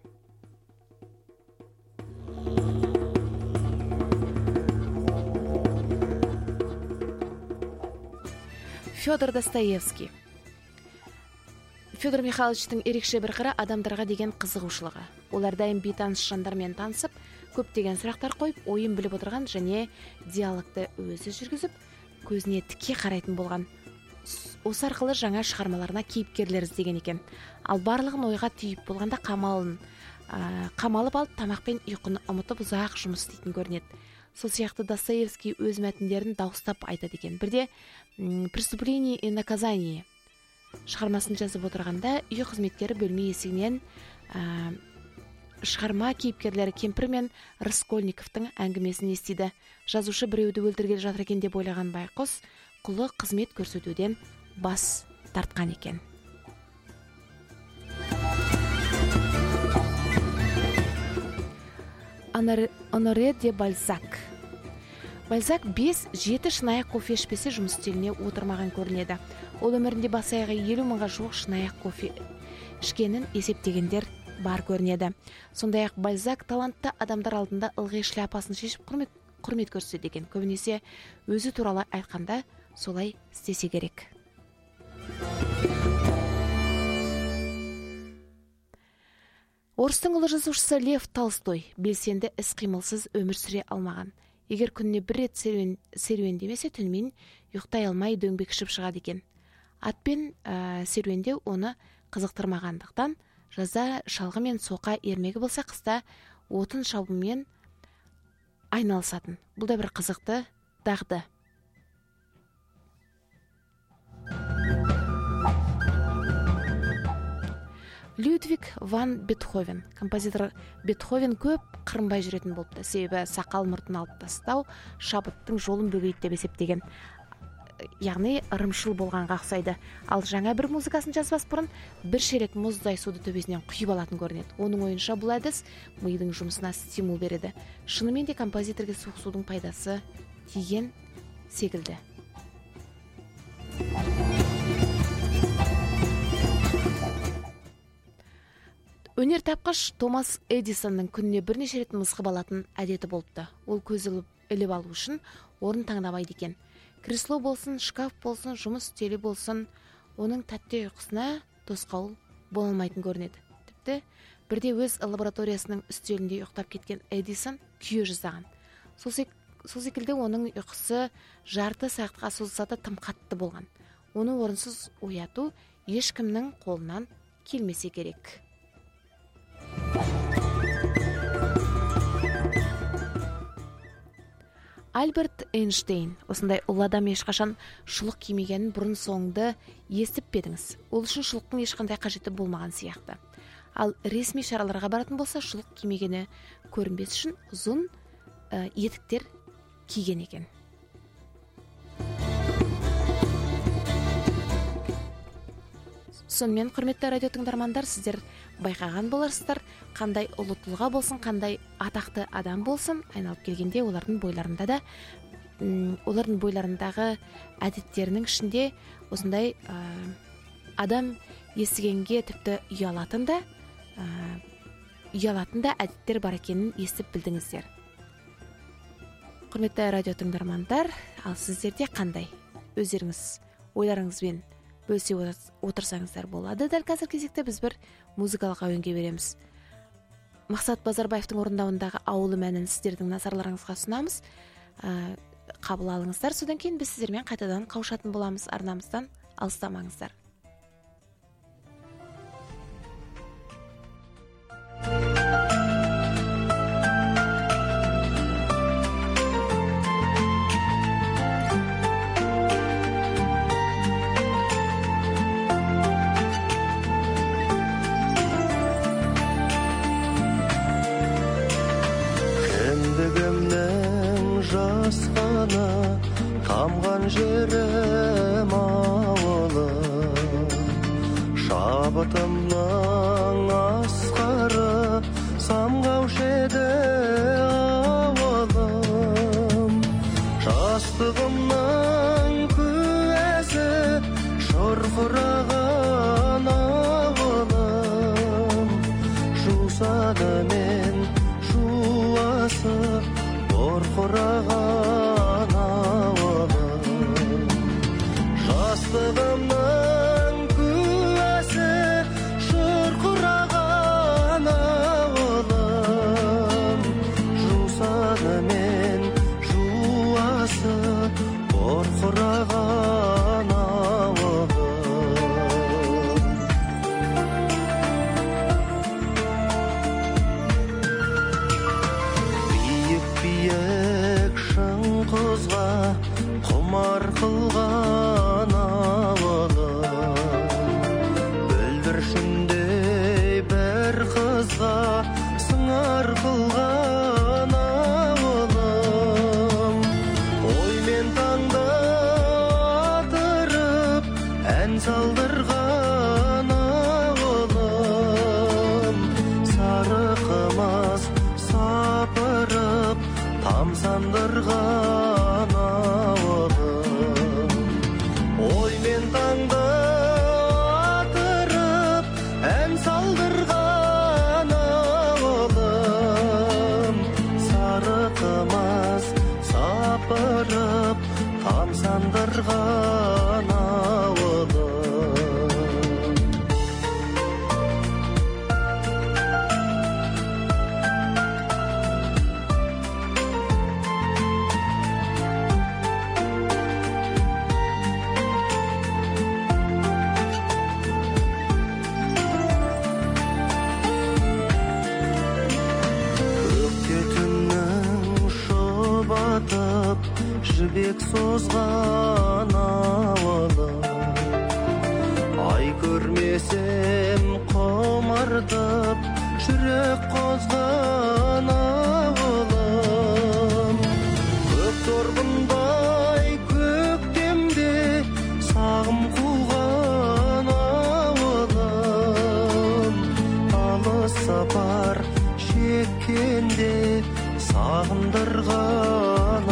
Федор Достоевский. Федор Михайловичтің ерекше бір қыры адамдарға деген қызығушылығы. Олар дайым бейтаныс жандармен танысып, көптеген сұрақтар қойып, ойын біліп отырған және диалогты өзі жүргізіп, көзіне тіке қарайтын болған. Осы арқылы жаңа шығармаларына кейіпкерлер іздеген екен. Ал барлығын ойға түйіп болғанда қамалып алып, тамақпен ұйқыны ұмытып ұзақ жұмыс істейтін көрінеді. Сол сияқты Достоевский өз мәтіндерін дауыстап айтады екен. Бірде «Преступление и наказание» шығармасын жазып отырғанда, үй қызметкері бөлме есігінен шығарма кейіпкерлері Кемпір мен Раскольниковтың әңгімесін естиді. Жазушы біреуді өлтіргелі жатыр екен деп ойлаған байқұс, құлы қызмет көрсетуден бас тартқан екен. Оноре де Бальзак. Бальзак 5-7 шынаяқ кофе ішпесе жұмыс істеліне отырмаған көрінеді. Ол өмірінде бас-аяғы 50 мыңға жуық шынаяқ кофе ішкенін есептегендер бар көрінеді. Сондай-ақ Бальзак талантты адамдар алдында ылғи шляпасын шешіп құрмет көрсетеді екен. Көбінесе өзі туралы айтқанда солай істесе керек. Орыстың ұлы жазушысы Лев Толстой белсенді іс-қимылсыз өмір сүре алмаған. Егер күніне бір рет серуендемесе, түнімен ұйықтай алмай дөңбекшіп шығады екен. Атпен серуендеу оны қызықтырмағандықтан, жазда шалғы мен соқа ермегі болса, қыста отын шабумен айналысатын. Бұл да бір қызықты дағды. Людвиг ван Бетховен. Композитор Бетховен көп қырынбай жүретін болыпты. Себебі сақал мұртын алып тастау шабыттың жолын бөгейді деп есептеген. Яғни ырымшыл болғанға ұқсайды. Ал жаңа бір музыкасын жазбас бұрын бір шелек мұздай суды төбесінен құйып алатын көрінеді. Оның ойынша бұл әдіс мидың жұмысына стимул береді. Шынымен де композиторге суық судың пайдасы тиген секілді. Өнертапқыш Томас Эдисонның күніне бірнеше рет мызғып алатын әдеті болыпты. Ол көз іліп алу үшін орын таңдамайды екен. Кресло болсын, шкаф болсын, жұмыс үстелі болсын, оның тәтті ұйқысына тосқауыл бола алмайтын көрінеді. Тіпті бірде өз лабораториясының үстелінде ұйықтап кеткен Эдисон күйе жаздаған. Сол секілді оның ұйқысы жарты сағатқа созылса да тым қатты болған. Оны орынсыз ояту ешкімнің қолынан келмесе керек. Альберт Эйнштейн осындай ұлы адам ешқашан шұлық кимегенін бұрын соңды естіп педіңіз. Ол үшін шұлықтың ешқандай қажеті болмаған сияқты. Ал ресми шараларға баратын болса, шұлық кимегені көрінбес үшін ұзын етіктер киген екен. Сонымен, құрметті радио тыңдармандар, сіздер байқаған боларсыздар, қандай ұлы тұлға болсын, қандай атақты адам болсын, айналып келгенде олардың бойларындағы әдеттерінің ішінде осындай адам естігенге тіпті ұялатын да әдеттер бар екенін естіп білдіңіздер. Құрметті радио тыңдармандар, ал сіздерде қандай өздеріңіз ойларыңызбен бөлісе отырсаңыздар болады. Дәл қазір кезекте біз бір музыкалық әуенге береміз. Мақсат Базарбаевтың орындауындағы ауылым әнін сіздердің назарларыңызға ұсынамыз. Қабыл алыңыздар. Содан кейін біз сіздермен қайтадан қауышатын боламыз. Арнамыздан алыстамаңыздар. Тамған жерім ауылым, шабытымның асқары, самғаушы еді ауылым. Жастығымның куәсі, шұрқыраған ауылым. Жусады мен жуасы, бұрқыраған жастығымның куәсі, шұрқыраған ауылым. Жусаны мен жуасы, бұрқыраған ауылым. Биік шың құзға құмар қылған сыңар қылған ауылым. Оймен таңды атырып, ән салдырған ауылым. Сары қымыз сапырып, тамсандырған ауылым. Оймен таңды атырып, ән салдырған сағындырған ауылым. Жібек созған ауылым, ай көрмесем құмартып жүрек қозған ауылым. Көк торғындай көктемде сағым қуған ауылым, алыс сапар шеккенде сағындырған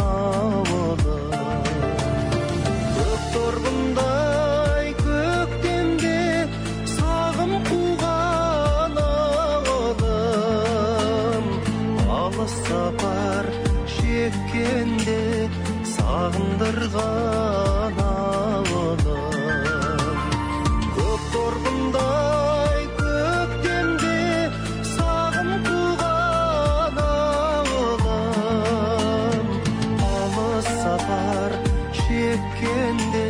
сапар шеккенде сағындырған ауылым. Көк торғындай көктемде сағым туған ауылым, алыс сапар шеккенде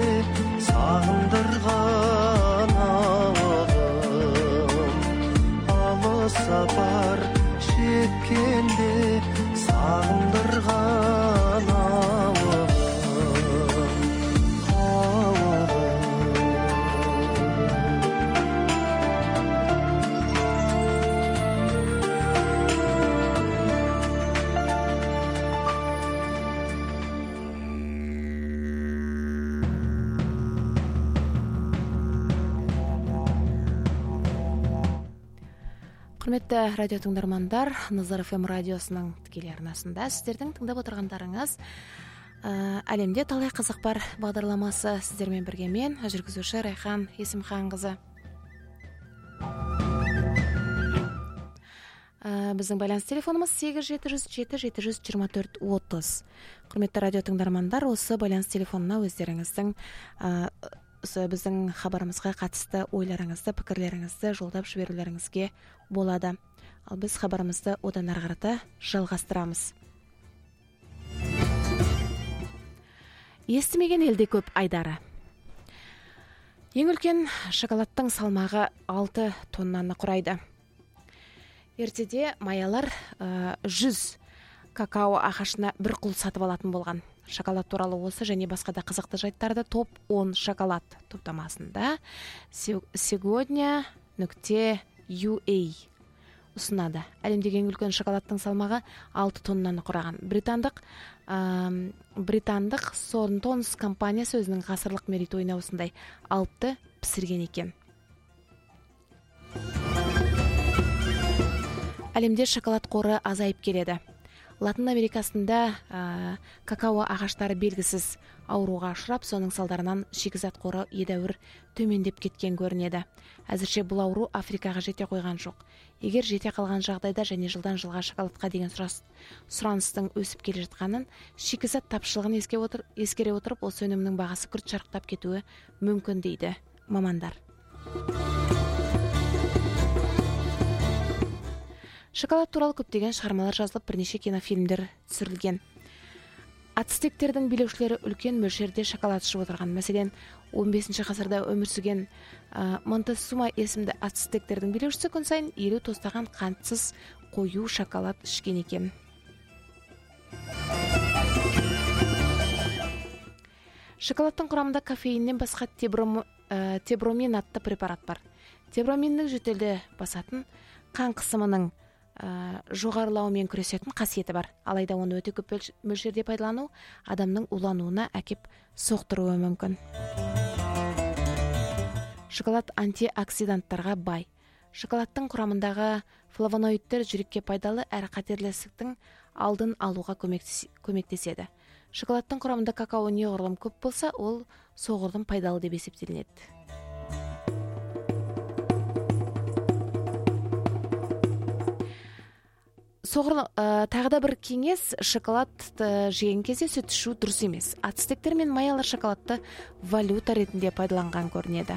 сағындырған ауылым, алыс сапар шеккенде сағындырған ауылым. Құрметті радио тыңдармандар, Назар ФМ радиосының тікелей арнасында сіздердің тыңдап отырғандарыңыз әлемде талай қызық бар бағдарламасы. Сіздермен бірге мен, жүргізуші Райхан Есімханқызы. Біздің байланыс телефонымыз 8-707-724-30. Құрметті радио тыңдармандар, осы байланыс телефонына өздеріңіздің біздің хабарымызға қатысты ойларыңызды, пікірлеріңізді жолдап жіберулеріңізге болады. Ал біз хабарымызды одан ары қарата жалғастырамыз. Естімеген елде көп айдары. Ең үлкен шоколадтың салмағы 6 тоннаны құрайды. Ертеде маялар 100 какао ағашына бір құл сатып алатын болған. Шоколад туралы осы және басқа да қызықты жайттарды топ 10 шоколад топтамасында сегодня.ua ұсынады. Әлемдегі ең үлкен шоколадтың салмағы 6 тоннаны құраған. Британдық Сонтонс компаниясы өзінің ғасырлық мерейтойына осындай 6 пісірген екен. Әлемде шоколад қоры азайып келеді. Латын Америкасында какао ағаштары белгісіз ауруға ұшырап, соның салдарынан шикізат қоры едәуір төмендеп кеткен көрінеді. Әзірше бұл ауру Африкаға жете қойған жоқ. Егер жете қалған жағдайда және жылдан жылға шоколадқа деген сұраныстың өсіп келе жатқанын, шикізат тапшылығын ескере отырып, осы өнімнің бағасы күрт шарықтап кетуі мүмкін дейді мамандар. Шоколад туралы көптеген шығармалар жазылып, бірнеше кинофильмдер түсірілген. Ацтектердің билеушілері үлкен мөлшерде шоколад ішіп отырған. Мәселен, 15 ғасырда өмір сүрген Монтесума есімді ацтектердің билеушісі күн сайын 50 тостаған қантсыз қою шоколад ішкен екен. Шоколадтың құрамында кофеиннен басқа тебромин атты препарат бар. Теброминнің жөтелді басатын қан қысымының жоғарылауымен күресетін қасиеті бар. Алайда оны өте көп мөлшерде пайдалану адамның улануына әкеп соқтыруы мүмкін. Шоколад антиоксиданттарға бай. Шоколадтың құрамындағы флавоноидтер жүрекке пайдалы әрі қатерлі ісіктің алдын алуға көмектеседі. Шоколадтың құрамында какао неғұрлым көп болса, ол соғұрлым пайдалы деп есептелінеді. Тағы да бір кеңес: шоколад жеген кезде сүт ішу дұрыс емес. Ацтектер мен маялар шоколадты валюта ретінде пайдаланған көрінеді.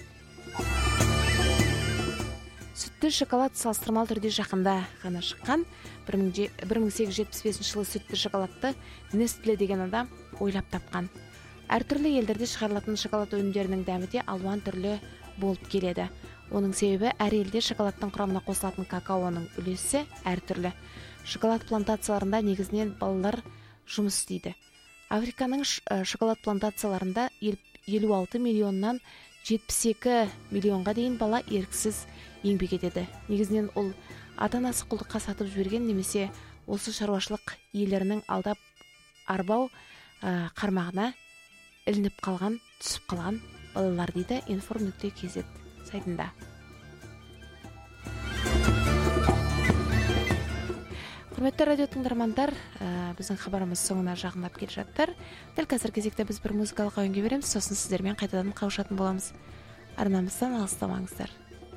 Сүтті шоколад салыстырмалы түрде жақында ғана шыққан. 1875 жылы сүтті шоколадты Nestle деген адам ойлап тапқан. Әртүрлі елдерде шығарылатын шоколад өнімдерінің дәмі де алуан түрлі болып келеді. Оның себебі әр елде шоколадтың құрамына қосылатын какаоның үлесі әртүрлі. Шоколад плантацияларында негізінен балалар жұмыс істейді. Африканың шоколад плантацияларында 56 миллионнан 72 миллионға дейін бала еріксіз еңбек етеді. Негізінен ол ата-анасы құлдыққа сатып жіберген немесе осы шаруашылық иелерінің алдап арбау қармағына ілініп қалған, түсіп қалған балалар, дейді inform.kz сайтында. Құрметті радио тыңдармандар, біздің хабарымыз соңына жақындап келе жатыр. Дәл қазір кезекте біз бір музыкалық ойынға береміз, сосын сіздермен қайтадан қауышатын боламыз. Арнамыздан алыстамаңыздар.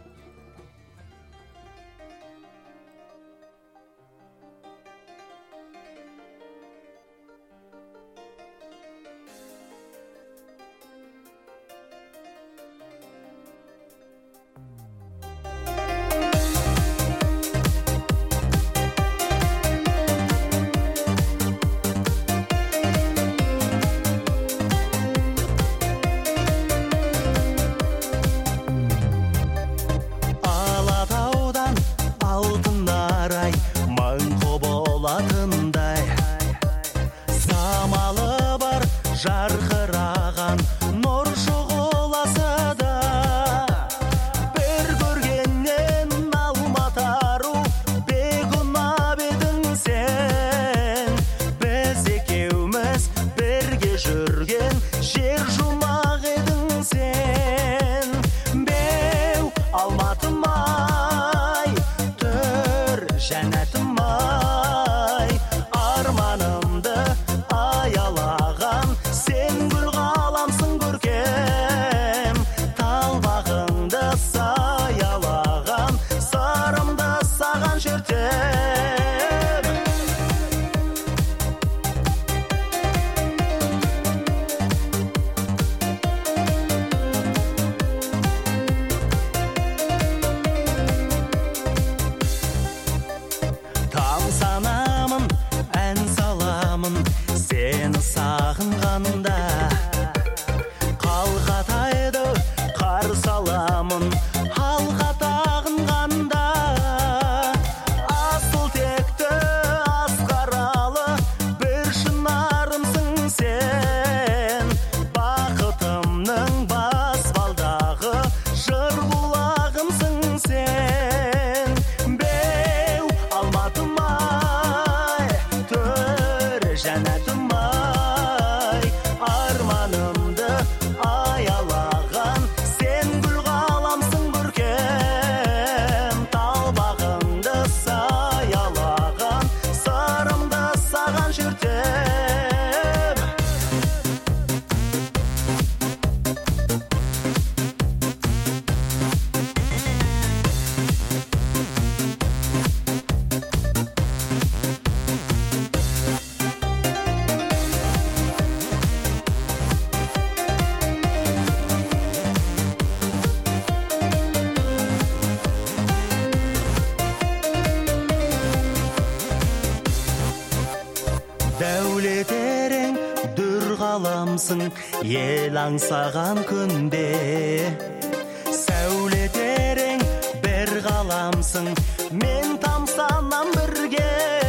жарқыраған нұр шұғыласы да бір көргеннен алматару бекунап едің сен. Біз екеуміз бірге жүрген жер жұмақ едің сен. Беу алматым ай, түр жәннатым ай, арманымды аялаған сен гүл ғаламсың көркем. Талбағыңды саялаған сарымды саған шертем. Тамсанамын, ән саламын сені сағынғанда. Қалғатайды қарсы аламын алға тағынғанда. Асыл текті асқаралы бір шынарымсың сен. Бақытымның баспалдағы жыр бұлағымсың сен. Беу алматым ай, түр жәннатым ай, арманымды аялаған сен гүл ғаламсың көркем. Талбағыңды саялаған сарымды саған шертем. Дәулет ерең дүр ғаламсың ел аңсаған күнде. Сәулет ерең бір ғаламсың мен тамсанам бірге.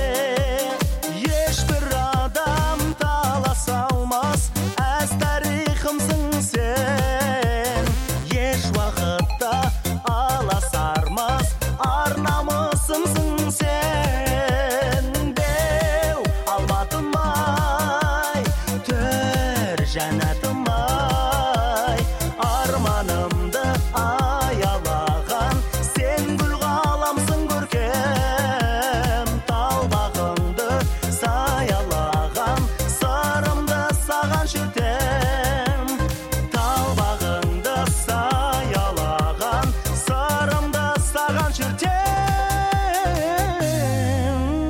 Ешбір адам таласа алмас әз тарихымсың сен. Еш уақытта аласармас ар намысымсың сен. Беу алматым ай, түр жәннатым ай, арманымды аялаған сен гүл ғаламсың көркем. Талбағыңды саялаған сарымды саған шертем. Талбағыңды саялаған сарымды саған шертем.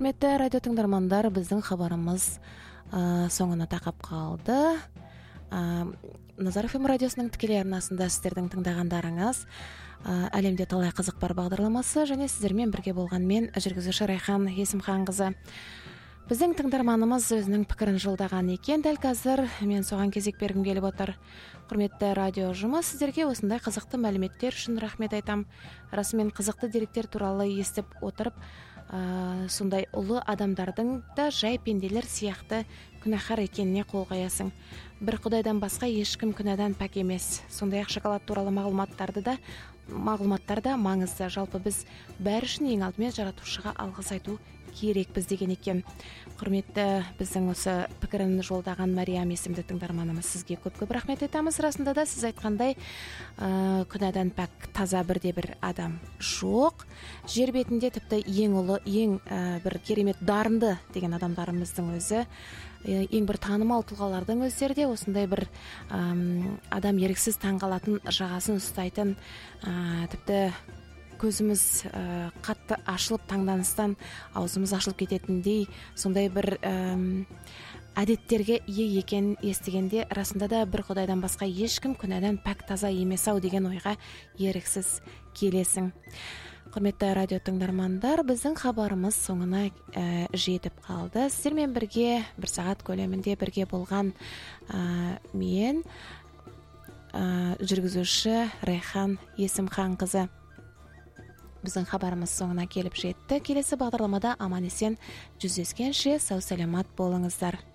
Құрметті радио тыңдармандар, біздің хабарымыз соңына тақап қалды. Назар ФМ радиосының тікелей арнасында сіздердің тыңдағандарыңыз әлемде талай қызық бар бағдарламасы және сіздермен бірге болған мен жүргізуші Райхан Есімханқызы. Біздің тыңдарманымыз өзінің пікірін жолдаған екен. Дәл қазір мен соған кезек бергім келіп отыр. Құрметті радио ұжымы, сіздерге осындай қызықты мәліметтер үшін рахмет айтам. Расымен қызықты деректер туралы естіп отырып, сондай ұлы адамдардың да жай пенделер сияқты күнәһар екеніне қол қоясың. Бір Құдайдан басқа ешкім күнәдан пәк емес. Сондай-ақ шоколад туралы мағлұматтар да маңызды. Жалпы біз бәрі үшін ең алдымен жаратушыға алғыс айту керекпіз деген екен. Құрметті біздің осы пікірін жолдаған Мариям есімді тыңдарманымыз, сізге көп рахмет айтамыз. Расында да сіз айтқандай күнәдан пәк таза бірде-бір адам жоқ. Жер бетінде тіпті ең ұлы, ең бір керемет дарынды деген адамдарымыздың өзі, ең бір танымал тұлғалардың өздері де осындай бір адам еріксіз таңғалатын, жағасын ұстайтын, тіпті көзіміз қатты ашылып таңданыстан аузымыз ашылып кететіндей сондай бір әдеттерге ие екенін естігенде расында да бір Құдайдан басқа ешкім күнәдан пәк таза емес-ау деген ойға еріксіз келесің. Құрметті радио тыңдармандар, біздің хабарымыз соңына жетіп қалды. Сіздермен бірге бір сағат көлемінде бірге болған мен жүргізуші Райхан Есімханқызы. Біздің хабарымыз соңына келіп жетті. Келесі бағдарламада аман есен жүздескенше сау саламат болыңыздар.